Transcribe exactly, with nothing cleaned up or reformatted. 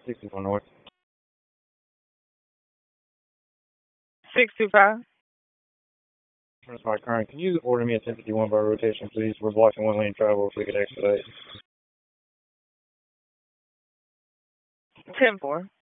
sixty-four North. six two five. That's my current. Can you order me a ten fifty-one bar rotation, please? We're blocking one lane travel if we could expedite. ten four.